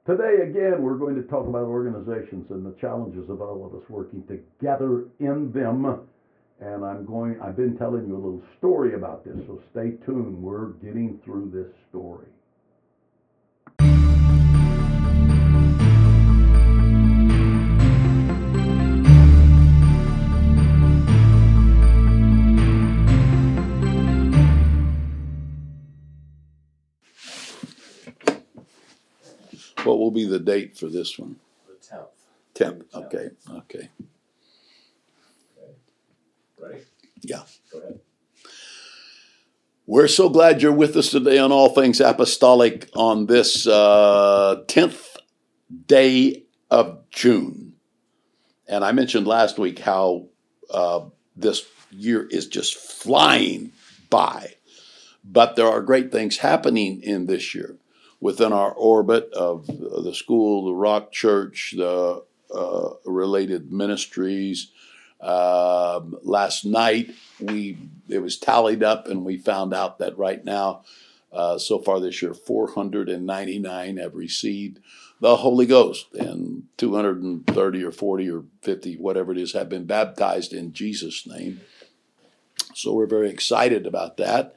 Today, again, we're going to talk about organizations and the challenges of all of us working together in them. And I've been telling you a little story about this, so stay tuned. We're getting through this story. What will be the date for this one? The 10th. 10th. Okay. Okay. Ready? Yeah. Go ahead. We're so glad you're with us today on All Things Apostolic on this 10th day of June. And I mentioned last week how this year is just flying by. But there are great things happening in this year within our orbit of the school, the Rock Church, the related ministries. Last night, it was tallied up, and we found out that right now, so far this year, 499 have received the Holy Ghost, and 230 or 40 or 50, whatever it is, have been baptized in Jesus' name. So we're very excited about that.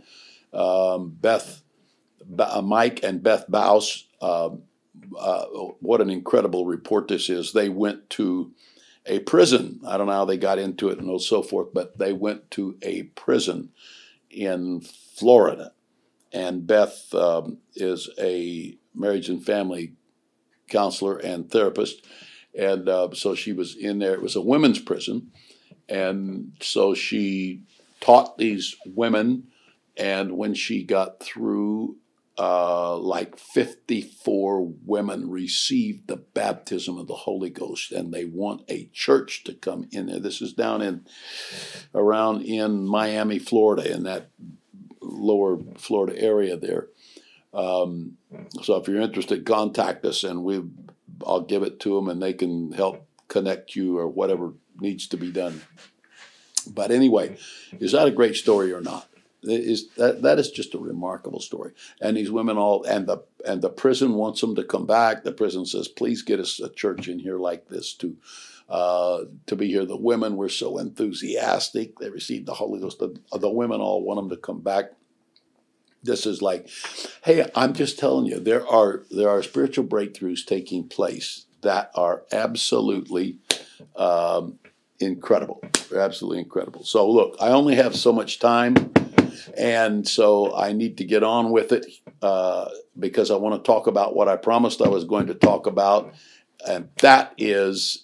Mike and Beth Baus, what an incredible report this is. They went to a prison. I don't know how they got into it and so forth, but they went to a prison in Florida. And Beth is a marriage and family counselor and therapist. And so she was in there. It was a women's prison. And so she taught these women. And when she got through, like 54 women received the baptism of the Holy Ghost, and they want a church to come in there. This is down around in Miami, Florida, in that lower Florida area there. So if you're interested, contact us, and I'll give it to them, and they can help connect you or whatever needs to be done. But anyway, is that a great story or not? That is just a remarkable story. And these women and the prison wants them to come back. The prison says, please get us a church in here like this to be here. The women were so enthusiastic. They received the Holy Ghost. The women all want them to come back. This is like, hey, I'm just telling you, there are spiritual breakthroughs taking place that are absolutely incredible. They're absolutely incredible. So look, I only have so much time. And so I need to get on with it because I want to talk about what I promised I was going to talk about. And that is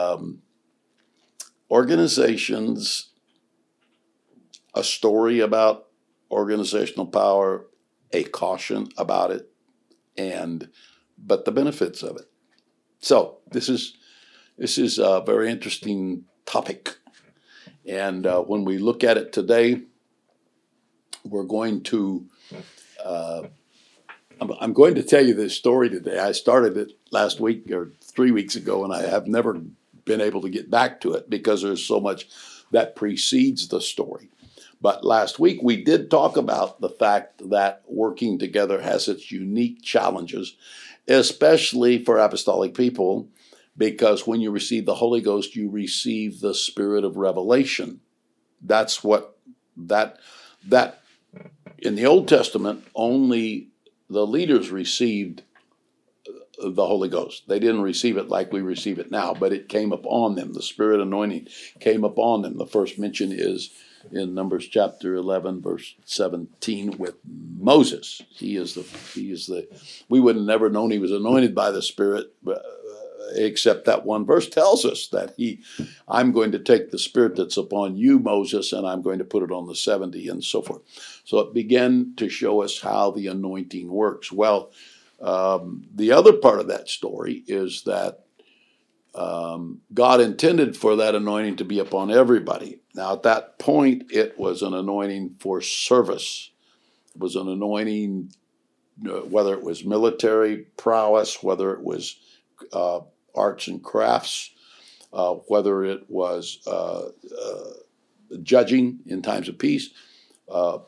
organizations, a story about organizational power, a caution about it, but the benefits of it. So this is a very interesting topic. And when we look at it today, we're going to, I'm going to tell you this story today. I started it last week or 3 weeks ago, and I have never been able to get back to it because there's so much that precedes the story. But last week we did talk about the fact that working together has its unique challenges, especially for apostolic people, because when you receive the Holy Ghost, you receive the spirit of revelation. That's what that in the Old Testament, only the leaders received the Holy Ghost. They didn't receive it like we receive it now, but it came upon them. The Spirit anointing came upon them. The first mention is in Numbers chapter 11, verse 17, with Moses. He is the. We would have never known he was anointed by the Spirit, except that one verse tells us that I'm going to take the Spirit that's upon you, Moses, and I'm going to put it on the 70 and so forth. So it began to show us how the anointing works. Well, the other part of that story is that God intended for that anointing to be upon everybody. Now, at that point, it was an anointing for service. It was an anointing, whether it was military prowess, whether it was arts and crafts, whether it was judging in times of peace,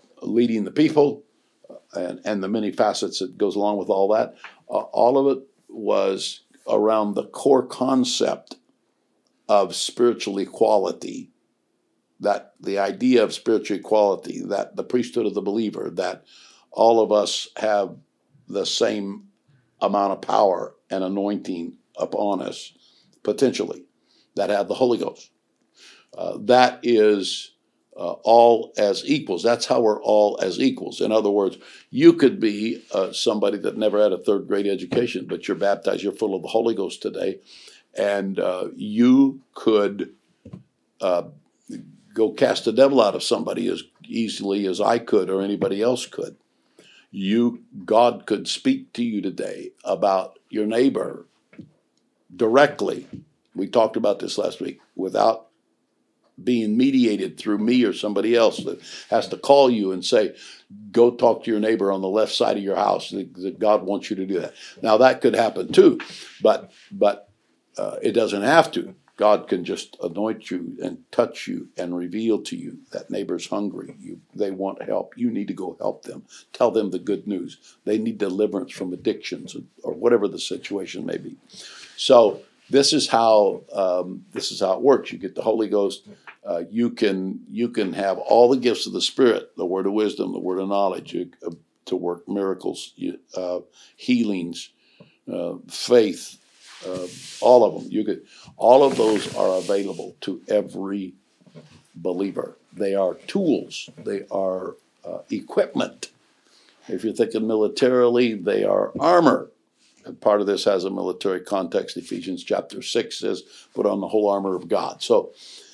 leading the people, and the many facets that goes along with all that. All of it was around the core concept of spiritual equality, that the idea of spiritual equality, that the priesthood of the believer, that all of us have the same amount of power and anointing upon us, potentially, that have the Holy Ghost. That is all as equals. That's how we're all as equals. In other words, you could be somebody that never had a third grade education, but you're baptized, you're full of the Holy Ghost today, and you could go cast the devil out of somebody as easily as I could or anybody else could. God could speak to you today about your neighbor directly. We talked about this last week, without being mediated through me or somebody else that has to call you and say, go talk to your neighbor on the left side of your house. That God wants you to do that. Now that could happen too, but it doesn't have to. God can just anoint you and touch you and reveal to you that neighbor's hungry. They want help. You need to go help them. Tell them the good news. They need deliverance from addictions or whatever the situation may be. So this is how it works. You get the Holy Ghost. You can have all the gifts of the Spirit, the word of wisdom, the word of knowledge, to work miracles, healings, faith. All of them. All of those are available to every believer. They are tools. They are equipment. If you're thinking militarily, they are armor. And part of this has a military context. Ephesians chapter 6 says, put on the whole armor of God. So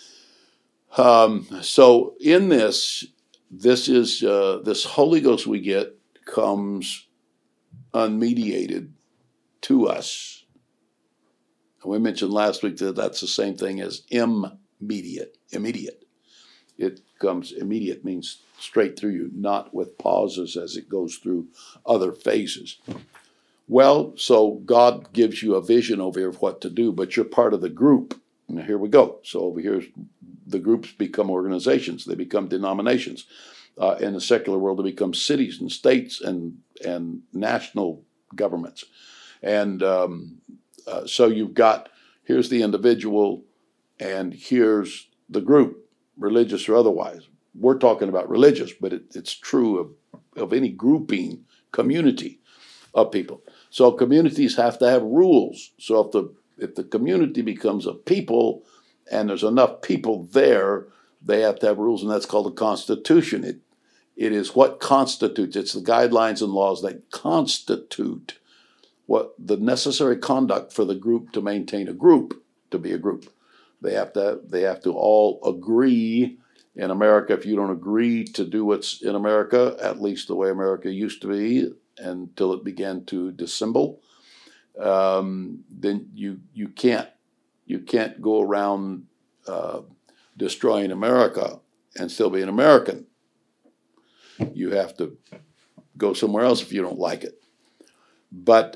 in this is this Holy Ghost we get comes unmediated to us. We mentioned last week that that's the same thing as immediate. It comes immediate, means straight through you, not with pauses as it goes through other phases. Well, so God gives you a vision over here of what to do, but you're part of the group. Now here we go. So over here, the groups become organizations. They become denominations. In the secular world, they become cities and states and national governments. And so you've got, here's the individual, and here's the group, religious or otherwise. We're talking about religious, but it's true of any grouping, community of people. So communities have to have rules. So if the community becomes a people, and there's enough people there, they have to have rules, and that's called a constitution. It is what constitutes. It's the guidelines and laws that constitute what the necessary conduct for the group to maintain a group, to be a group. They have to all agree. In America, if you don't agree to do what's in America, at least the way America used to be until it began to dissemble, then you can't go around destroying America and still be an American. You have to go somewhere else if you don't like it. But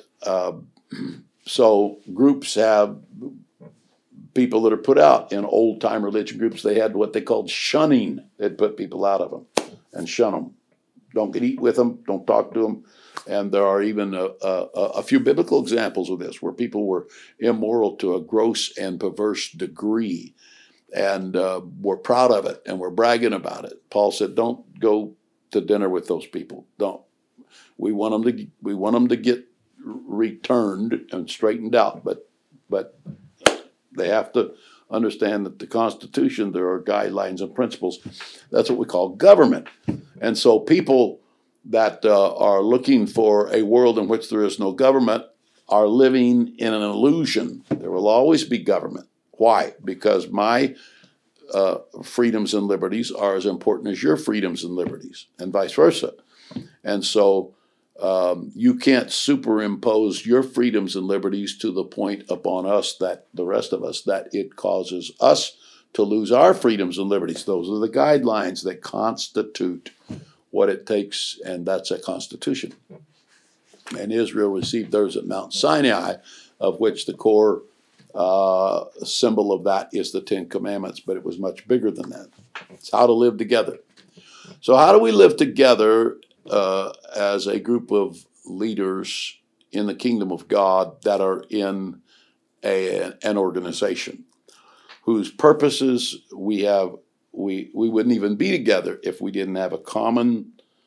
so groups have people that are put out. In old-time religion groups, they had what they called shunning. They'd put people out of them and shun them. Don't eat with them. Don't talk to them. And there are even a few biblical examples of this where people were immoral to a gross and perverse degree and were proud of it and were bragging about it. Paul said, don't go to dinner with those people. Don't. We want them to get returned and straightened out, but they have to understand that the Constitution, there are guidelines and principles. That's what we call government. And so people that are looking for a world in which there is no government are living in an illusion. There will always be government. Why? Because my freedoms and liberties are as important as your freedoms and liberties, and vice versa. And so you can't superimpose your freedoms and liberties to the point upon us, that the rest of us, that it causes us to lose our freedoms and liberties. Those are the guidelines that constitute what it takes, and that's a constitution. And Israel received theirs at Mount Sinai, of which the core symbol of that is the Ten Commandments, but it was much bigger than that. It's how to live together. So how do we live together as a group of leaders in the kingdom of God that are in an organization whose purposes we wouldn't even be together if we didn't have a common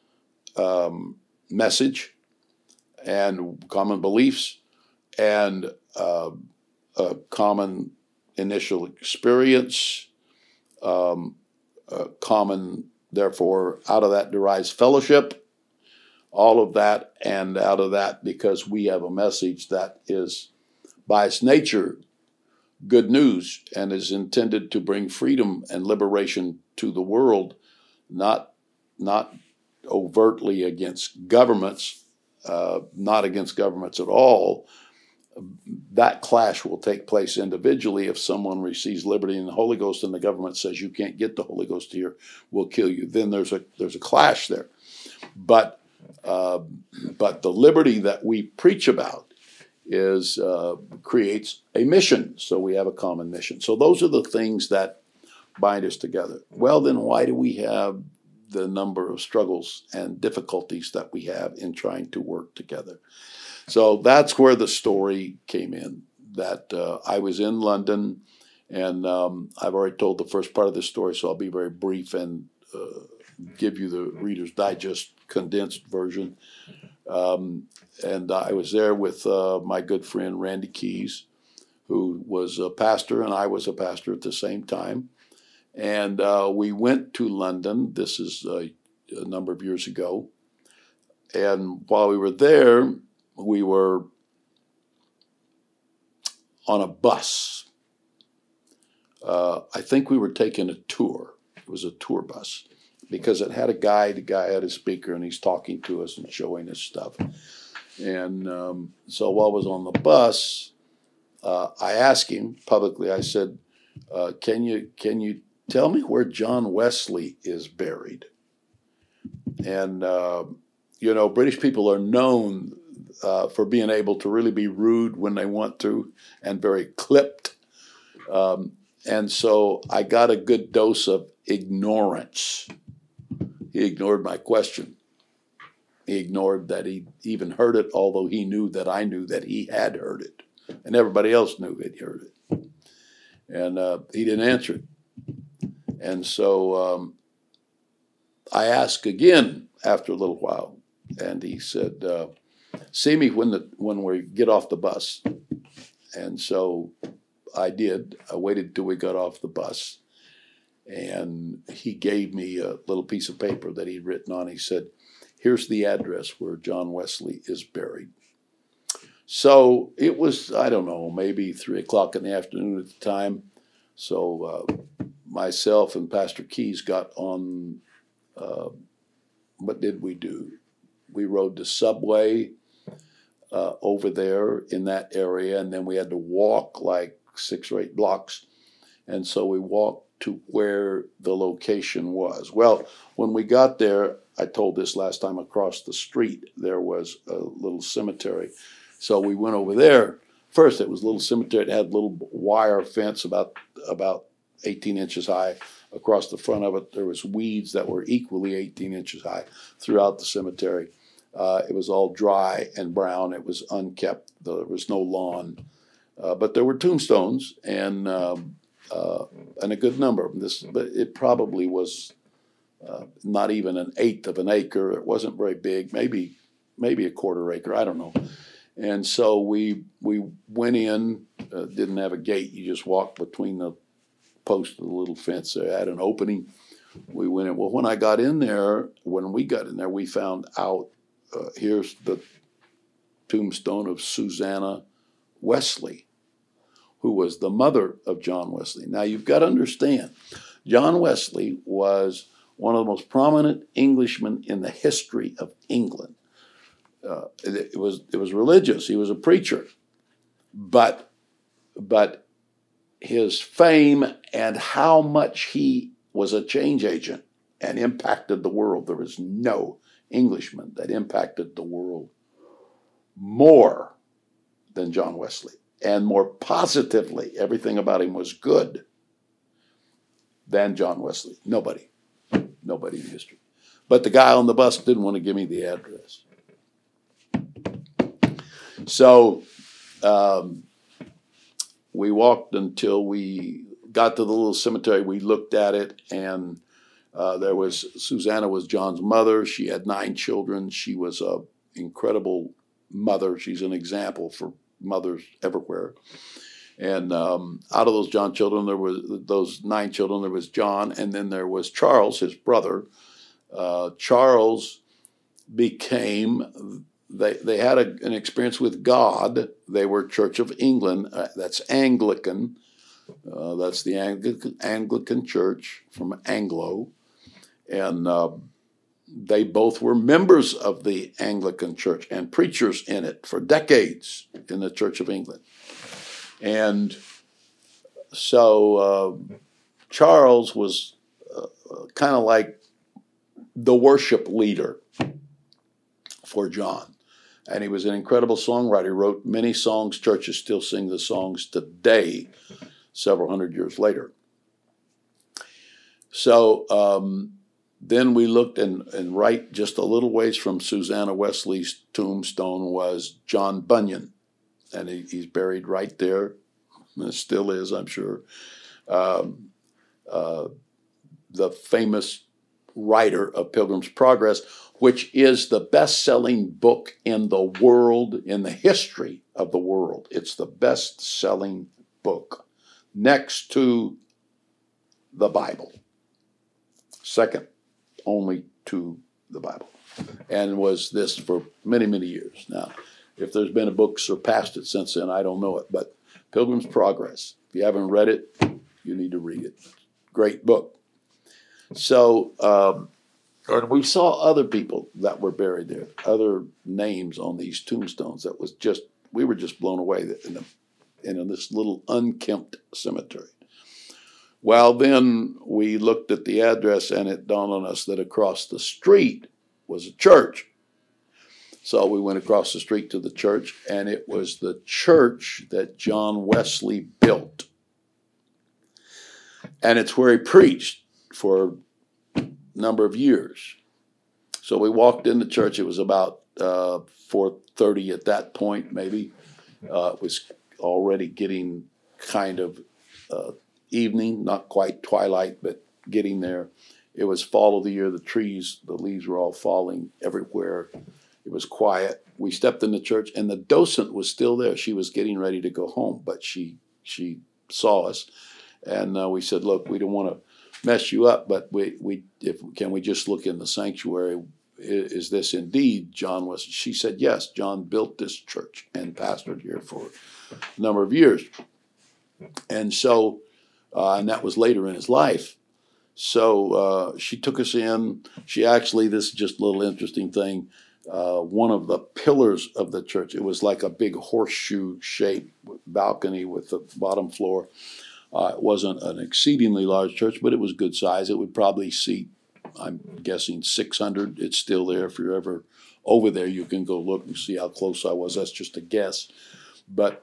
message and common beliefs and a common initial experience, common, therefore, out of that derives fellowship, all of that, and out of that, because we have a message that is, by its nature, good news and is intended to bring freedom and liberation to the world, not overtly against governments, not against governments at all. That clash will take place individually. If someone receives liberty in the Holy Ghost and the government says you can't get the Holy Ghost here, we'll kill you. Then there's a clash there. But the liberty that we preach about creates a mission. So we have a common mission. So those are the things that bind us together. Well, then why do we have the number of struggles and difficulties that we have in trying to work together? So that's where the story came in, that I was in London, and I've already told the first part of the story, so I'll be very brief and give you the Reader's Digest condensed version. And I was there with my good friend Randy Keys, who was a pastor, and I was a pastor at the same time. And we went to London. This is a number of years ago. And while we were there, we were on a bus. I think we were taking a tour. It was a tour bus because it had a guide. The guy had a speaker, and he's talking to us and showing us stuff. And so while I was on the bus, I asked him publicly, I said, can you tell me where John Wesley is buried? And, British people are known for being able to really be rude when they want to and very clipped. And so I got a good dose of ignorance. He ignored my question. He ignored that he even heard it, although he knew that I knew that he had heard it. And everybody else knew he'd heard it. And he didn't answer it. And so I asked again after a little while, and he said, see me when we get off the bus. And so I did. I waited till we got off the bus. And he gave me a little piece of paper that he'd written on. He said, here's the address where John Wesley is buried. So it was, I don't know, maybe 3 o'clock in the afternoon at the time. So myself and Pastor Keys got on, what did we do? We rode the subway over there in that area, and then we had to walk like 6 or 8 blocks. And so we walked to where the location was. Well, when we got there, I told this last time, across the street, there was a little cemetery. So we went over there. First, it was a little cemetery. It had a little wire fence about 18 inches high. Across the front of it, there was weeds that were equally 18 inches high throughout the cemetery. It was all dry and brown. It was unkept. There was no lawn. But there were tombstones and a good number of them. But it probably was not even an eighth of an acre. It wasn't very big, maybe a quarter acre. I don't know. And so we went in, didn't have a gate. You just walked between the posts of the little fence. They had an opening. We went in. Well, when we got in there, we found out, here's the tombstone of Susanna Wesley, who was the mother of John Wesley. Now, you've got to understand, John Wesley was one of the most prominent Englishmen in the history of England. It was religious. He was a preacher. But his fame and how much he was a change agent and impacted the world, there was no Englishman that impacted the world more than John Wesley. And more positively, everything about him was good than John Wesley. Nobody in history. But the guy on the bus didn't want to give me the address. So we walked until we got to the little cemetery. We looked at it, and Susanna was John's mother. She had 9 children. She was an incredible mother. She's an example for mothers everywhere. And out of those those 9 children, there was John, and then there was Charles, his brother. Charles became, they had an experience with God. They were Church of England. That's Anglican. That's the Anglican Church from Anglo. And they both were members of the Anglican Church and preachers in it for decades in the Church of England. And so Charles was kind of like the worship leader for John. And he was an incredible songwriter. He wrote many songs. Churches still sing the songs today, several hundred years later. So then we looked, and right just a little ways from Susanna Wesley's tombstone was John Bunyan. And he's buried right there. And it still is, I'm sure. The famous writer of Pilgrim's Progress, which is the best-selling book in the world, in the history of the world. It's the best-selling book next to the Bible. Second only to the Bible. And was this for many, many years. Now, if there's been a book surpassed it since then, I don't know it. But Pilgrim's Progress, if you haven't read it, you need to read it. Great book. So, and we saw other people that were buried there, other names on these tombstones that was just, we were just blown away in this little unkempt cemetery. Well, then we looked at the address, and it dawned on us that across the street was a church. So we went across the street to the church, and it was the church that John Wesley built. And it's where he preached for a number of years. So we walked in the church. It was about 4:30 at that point, maybe. It was already getting kind of evening, not quite twilight, but getting there. It was fall of the year. The leaves were all falling everywhere. It was quiet. We stepped in the church, and the docent was still there. She was getting ready to go home, but she saw us, and we said, "Look, we don't want to mess you up, but can we just look in the sanctuary? Is this indeed John Wesley?" She said, "Yes, John built this church and pastored here for a number of years." And so, and that was later in his life. So she took us in. She actually, this is just a little interesting thing. One of the pillars of the church, it was like a big horseshoe-shaped balcony with the bottom floor. It wasn't an exceedingly large church, but it was good size. It would probably seat, I'm guessing, 600. It's still there. If you're ever over there, you can go look and see how close I was. That's just a guess. But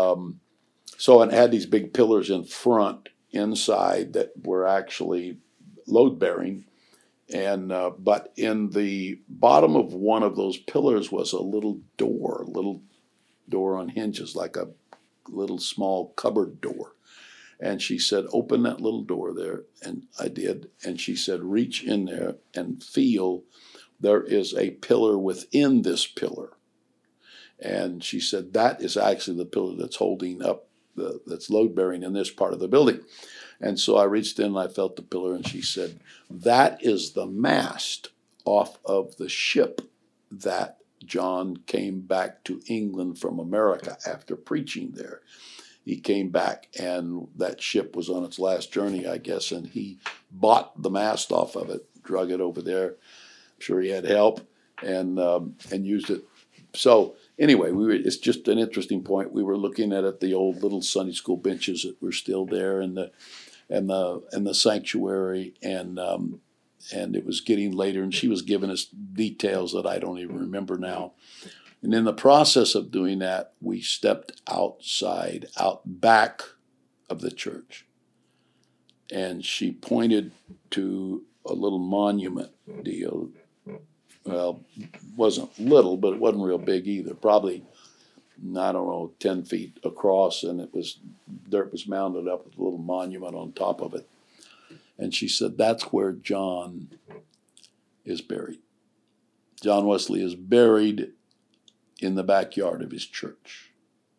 so it had these big pillars in front, inside, that were actually load-bearing. And but in the bottom of one of those pillars was a little door on hinges, like a little small cupboard door. And she said, "Open that little door there." And I did. And she said, "Reach in there and feel there is a pillar within this pillar." And she said, "That is actually the pillar that's holding up, that's load-bearing in this part of the building." And so I reached in and I felt the pillar, and she said, "That is the mast off of the ship that John came back to England from America after preaching there. He came back, and that ship was on its last journey, I guess, and he bought the mast off of it, drug it over there. I'm sure he had help, and used it." So anyway, it's just an interesting point. We were looking at the old little Sunday school benches that were still there, and the sanctuary, and it was getting later, and she was giving us details that I don't even remember now. And in the process of doing that, we stepped outside, out back of the church, and she pointed to a little monument deal. Well, it wasn't little, but it wasn't real big either. Probably I don't know, 10 feet across, and dirt was mounded up with a little monument on top of it. And she said, that's where John is buried. John Wesley is buried in the backyard of his church.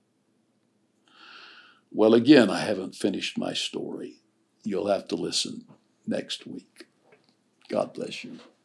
Well, again, I haven't finished my story. You'll have to listen next week. God bless you.